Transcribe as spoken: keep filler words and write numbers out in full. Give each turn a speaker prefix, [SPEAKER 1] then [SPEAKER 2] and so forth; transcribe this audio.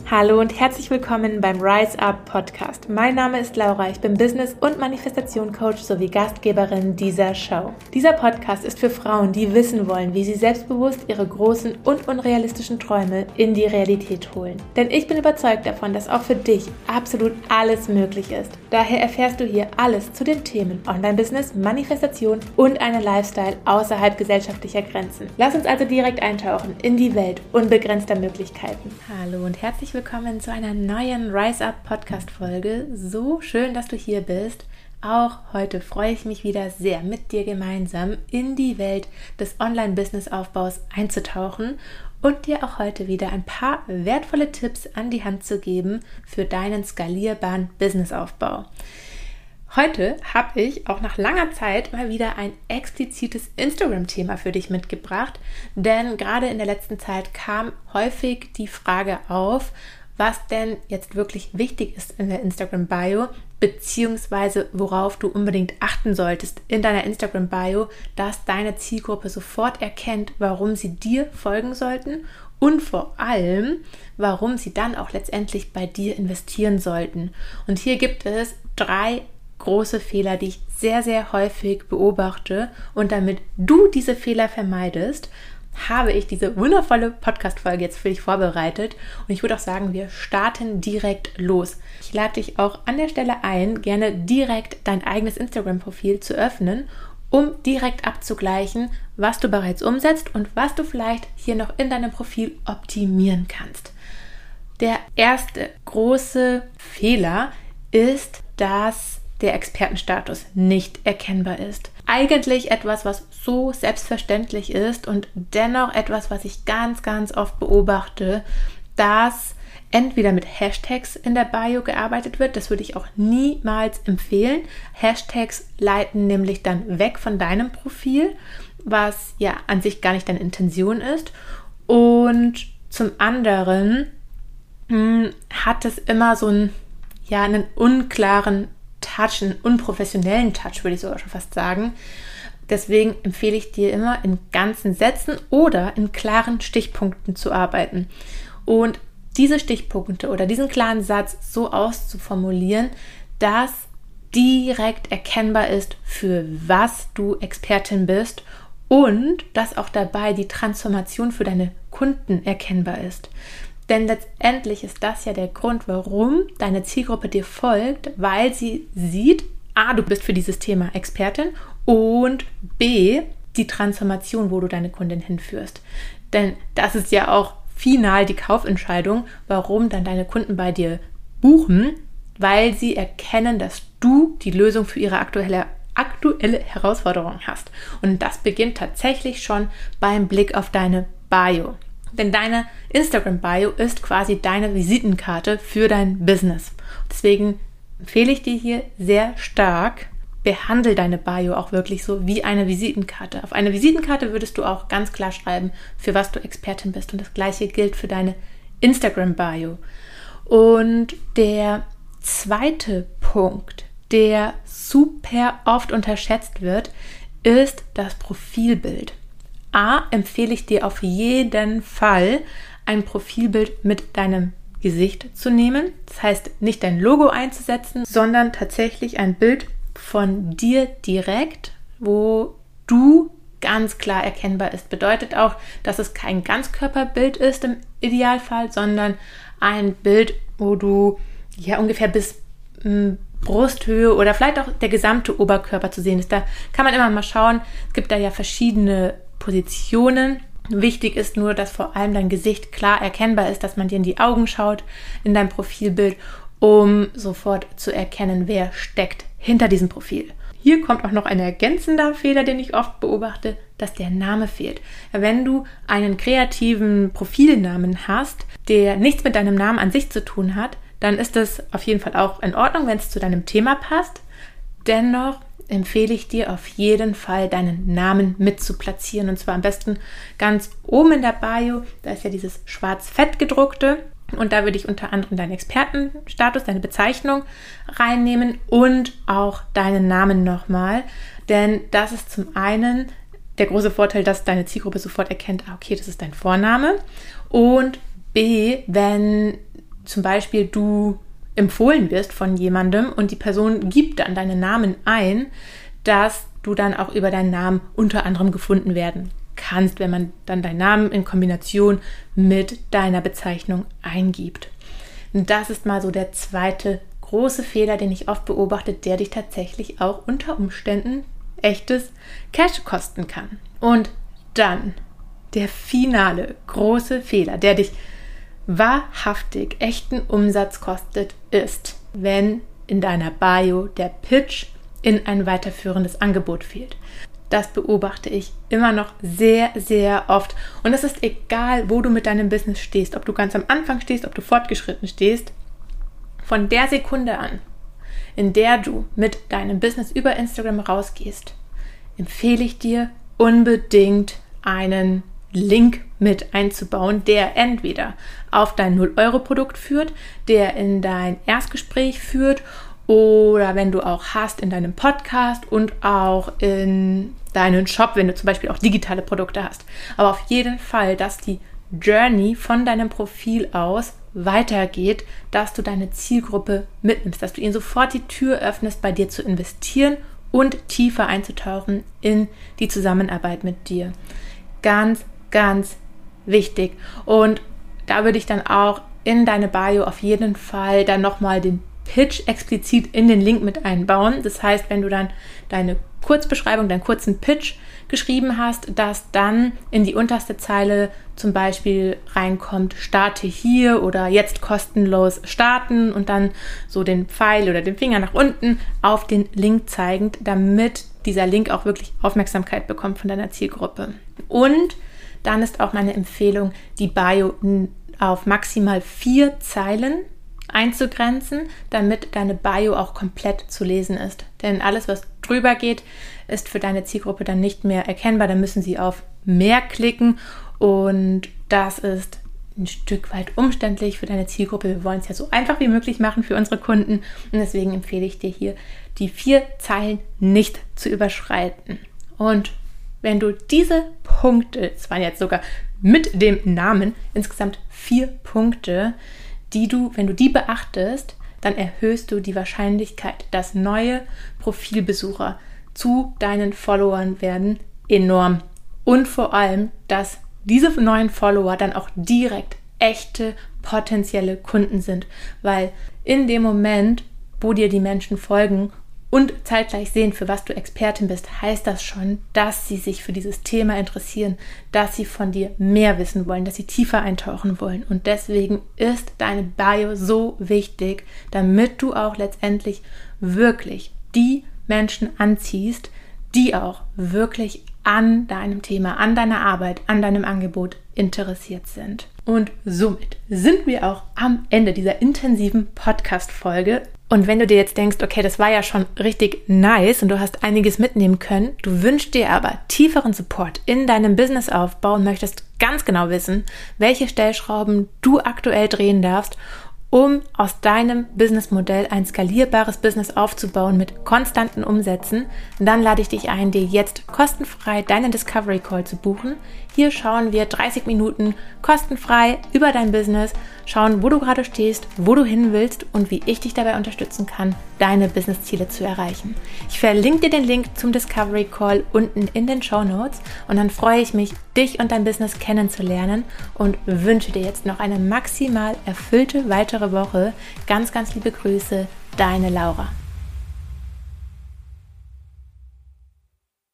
[SPEAKER 1] Hallo und herzlich willkommen beim Rise Up Podcast. Mein Name ist Laura, ich bin Business- und Manifestation-Coach sowie Gastgeberin dieser Show. Dieser Podcast ist für Frauen, die wissen wollen, wie sie selbstbewusst ihre großen und unrealistischen Träume in die Realität holen. Denn ich bin überzeugt davon, dass auch für dich absolut alles möglich ist. Daher erfährst du hier alles zu den Themen Online-Business, Manifestation und einen Lifestyle außerhalb gesellschaftlicher Grenzen. Lass uns also direkt eintauchen in die Welt unbegrenzter Möglichkeiten. Hallo und herzlich willkommen Willkommen zu einer neuen Rise Up Podcast Folge. So schön, dass du hier bist. Auch heute freue ich mich wieder sehr, mit dir gemeinsam in die Welt des Online-Business-Aufbaus einzutauchen und dir auch heute wieder ein paar wertvolle Tipps an die Hand zu geben für deinen skalierbaren Businessaufbau. Heute habe ich auch nach langer Zeit mal wieder ein explizites Instagram-Thema für dich mitgebracht, denn gerade in der letzten Zeit kam häufig die Frage auf, was denn jetzt wirklich wichtig ist in der Instagram-Bio, beziehungsweise worauf du unbedingt achten solltest in deiner Instagram-Bio, dass deine Zielgruppe sofort erkennt, warum sie dir folgen sollten und vor allem, warum sie dann auch letztendlich bei dir investieren sollten. Und hier gibt es drei große Fehler, die ich sehr, sehr häufig beobachte, und damit du diese Fehler vermeidest, habe ich diese wundervolle Podcast-Folge jetzt für dich vorbereitet und ich würde auch sagen, wir starten direkt los. Ich lade dich auch an der Stelle ein, gerne direkt dein eigenes Instagram-Profil zu öffnen, um direkt abzugleichen, was du bereits umsetzt und was du vielleicht hier noch in deinem Profil optimieren kannst. Der erste große Fehler ist, dass der Expertenstatus nicht erkennbar ist. Eigentlich etwas, was so selbstverständlich ist und dennoch etwas, was ich ganz, ganz oft beobachte, dass entweder mit Hashtags in der Bio gearbeitet wird, das würde ich auch niemals empfehlen. Hashtags leiten nämlich dann weg von deinem Profil, was ja an sich gar nicht deine Intention ist. Und zum anderen mh, hat es immer so einen, ja, einen unklaren Touch, einen unprofessionellen Touch, würde ich sogar schon fast sagen. Deswegen empfehle ich dir immer, in ganzen Sätzen oder in klaren Stichpunkten zu arbeiten. Und diese Stichpunkte oder diesen klaren Satz so auszuformulieren, dass direkt erkennbar ist, für was du Expertin bist und dass auch dabei die Transformation für deine Kunden erkennbar ist. Denn letztendlich ist das ja der Grund, warum deine Zielgruppe dir folgt, weil sie sieht, A, du bist für dieses Thema Expertin und B, die Transformation, wo du deine Kundin hinführst. Denn das ist ja auch final die Kaufentscheidung, warum dann deine Kunden bei dir buchen, weil sie erkennen, dass du die Lösung für ihre aktuelle, aktuelle Herausforderung hast. Und das beginnt tatsächlich schon beim Blick auf deine Bio. Denn deine Instagram-Bio ist quasi deine Visitenkarte für dein Business. Deswegen empfehle ich dir hier sehr stark, behandle deine Bio auch wirklich so wie eine Visitenkarte. Auf eine Visitenkarte würdest du auch ganz klar schreiben, für was du Expertin bist. Und das Gleiche gilt für deine Instagram-Bio. Und der zweite Punkt, der super oft unterschätzt wird, ist das Profilbild. A, empfehle ich dir auf jeden Fall, ein Profilbild mit deinem Gesicht zu nehmen. Das heißt, nicht dein Logo einzusetzen, sondern tatsächlich ein Bild von dir direkt, wo du ganz klar erkennbar ist. Bedeutet auch, dass es kein Ganzkörperbild ist im Idealfall, sondern ein Bild, wo du ja ungefähr bis mh, Brusthöhe oder vielleicht auch der gesamte Oberkörper zu sehen ist. Da kann man immer mal schauen. Es gibt da ja verschiedene Positionen. Wichtig ist nur, dass vor allem dein Gesicht klar erkennbar ist, dass man dir in die Augen schaut in deinem Profilbild, um sofort zu erkennen, wer steckt hinter diesem Profil. Hier kommt auch noch ein ergänzender Fehler, den ich oft beobachte, dass der Name fehlt. Wenn du einen kreativen Profilnamen hast, der nichts mit deinem Namen an sich zu tun hat, dann ist es auf jeden Fall auch in Ordnung, wenn es zu deinem Thema passt. Dennoch empfehle ich dir auf jeden Fall, deinen Namen mit zu platzieren. Und zwar am besten ganz oben in der Bio. Da ist ja dieses schwarz-fett gedruckte. Und da würde ich unter anderem deinen Expertenstatus, deine Bezeichnung reinnehmen und auch deinen Namen nochmal. Denn das ist zum einen der große Vorteil, dass deine Zielgruppe sofort erkennt, ah, okay, das ist dein Vorname. Und B, wenn zum Beispiel du empfohlen wirst von jemandem und die Person gibt dann deinen Namen ein, dass du dann auch über deinen Namen unter anderem gefunden werden kannst, wenn man dann deinen Namen in Kombination mit deiner Bezeichnung eingibt. Und das ist mal so der zweite große Fehler, den ich oft beobachte, der dich tatsächlich auch unter Umständen echtes Cash kosten kann. Und dann der finale große Fehler, der dich wahrhaftig echten Umsatz kostet, ist, wenn in deiner Bio der Pitch in ein weiterführendes Angebot fehlt. Das beobachte ich immer noch sehr, sehr oft. Und es ist egal, wo du mit deinem Business stehst, ob du ganz am Anfang stehst, ob du fortgeschritten stehst. Von der Sekunde an, in der du mit deinem Business über Instagram rausgehst, empfehle ich dir unbedingt einen Link mit einzubauen, der entweder auf dein null Euro Produkt führt, der in dein Erstgespräch führt oder wenn du auch hast in deinem Podcast und auch in deinen Shop, wenn du zum Beispiel auch digitale Produkte hast. Aber auf jeden Fall, dass die Journey von deinem Profil aus weitergeht, dass du deine Zielgruppe mitnimmst, dass du ihnen sofort die Tür öffnest, bei dir zu investieren und tiefer einzutauchen in die Zusammenarbeit mit dir. Ganz, ganz wichtig. Und da würde ich dann auch in deine Bio auf jeden Fall dann nochmal den Pitch explizit in den Link mit einbauen. Das heißt, wenn du dann deine Kurzbeschreibung, deinen kurzen Pitch geschrieben hast, dass dann in die unterste Zeile zum Beispiel reinkommt, starte hier oder jetzt kostenlos starten und dann so den Pfeil oder den Finger nach unten auf den Link zeigend, damit dieser Link auch wirklich Aufmerksamkeit bekommt von deiner Zielgruppe. Und dann ist auch meine Empfehlung, die Bio auf maximal vier Zeilen einzugrenzen, damit deine Bio auch komplett zu lesen ist. Denn alles, was drüber geht, ist für deine Zielgruppe dann nicht mehr erkennbar. Da müssen sie auf mehr klicken und das ist ein Stück weit umständlich für deine Zielgruppe. Wir wollen es ja so einfach wie möglich machen für unsere Kunden und deswegen empfehle ich dir hier, die vier Zeilen nicht zu überschreiten. Und wenn du diese Punkte, es waren jetzt sogar mit dem Namen insgesamt vier Punkte, die du, wenn du die beachtest, dann erhöhst du die Wahrscheinlichkeit, dass neue Profilbesucher zu deinen Followern werden, enorm. Und vor allem, dass diese neuen Follower dann auch direkt echte potenzielle Kunden sind, weil in dem Moment, wo dir die Menschen folgen und zeitgleich sehen, für was du Expertin bist, heißt das schon, dass sie sich für dieses Thema interessieren, dass sie von dir mehr wissen wollen, dass sie tiefer eintauchen wollen. Und deswegen ist deine Bio so wichtig, damit du auch letztendlich wirklich die Menschen anziehst, die auch wirklich an deinem Thema, an deiner Arbeit, an deinem Angebot interessiert sind. Und somit sind wir auch am Ende dieser intensiven Podcast-Folge. Und wenn du dir jetzt denkst, okay, das war ja schon richtig nice und du hast einiges mitnehmen können, du wünschst dir aber tieferen Support in deinem Businessaufbau und möchtest ganz genau wissen, welche Stellschrauben du aktuell drehen darfst, um aus deinem Businessmodell ein skalierbares Business aufzubauen mit konstanten Umsätzen, dann lade ich dich ein, dir jetzt kostenfrei deinen Discovery Call zu buchen. Hier schauen wir dreißig Minuten kostenfrei über dein Business, schauen, wo du gerade stehst, wo du hin willst und wie ich dich dabei unterstützen kann, deine Businessziele zu erreichen. Ich verlinke dir den Link zum Discovery Call unten in den Shownotes und dann freue ich mich, dich und dein Business kennenzulernen und wünsche dir jetzt noch eine maximal erfüllte weitere Woche. Ganz, ganz liebe Grüße, deine Laura.